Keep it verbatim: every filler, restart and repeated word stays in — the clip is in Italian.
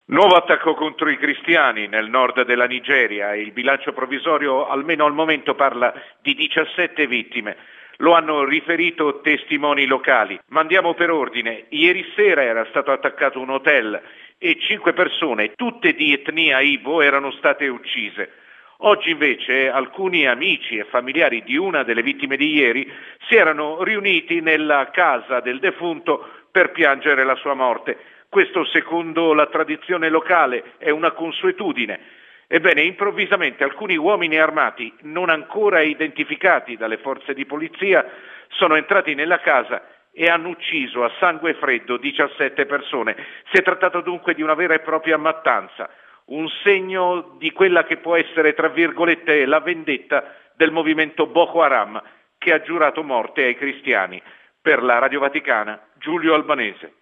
Nuovo attacco contro i cristiani nel nord della Nigeria. Il bilancio provvisorio, almeno al momento, parla di diciassette vittime. Lo hanno riferito testimoni locali. Ma andiamo per ordine. Ieri sera era stato attaccato un hotel e cinque persone, tutte di etnia Ibo, erano state uccise. Oggi invece alcuni amici e familiari di una delle vittime di ieri si erano riuniti nella casa del defunto per piangere la sua morte. Questo, secondo la tradizione locale, è una consuetudine. Ebbene, improvvisamente alcuni uomini armati, non ancora identificati dalle forze di polizia, sono entrati nella casa e hanno ucciso a sangue freddo diciassette persone. Si è trattato dunque di una vera e propria mattanza, un segno di quella che può essere, tra virgolette, la vendetta del movimento Boko Haram, che ha giurato morte ai cristiani. Per la Radio Vaticana, Giulio Albanese.